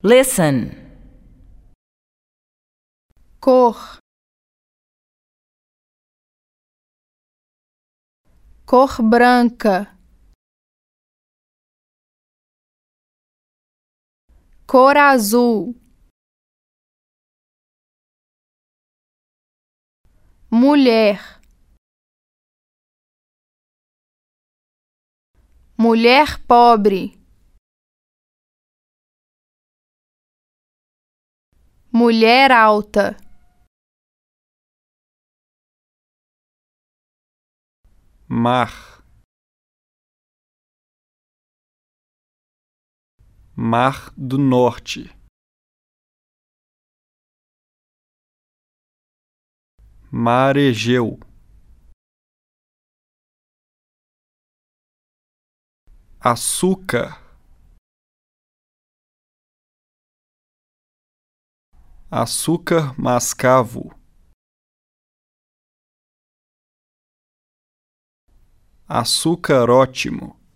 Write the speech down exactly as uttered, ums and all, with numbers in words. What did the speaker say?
Listen. Cor. Cor branca. Cor azul. Mulher. Mulher pobre. Mulher alta. Mar. Mar do Norte. Mar Egeu. Açúcar. Açúcar mascavo. Açúcar ótimo.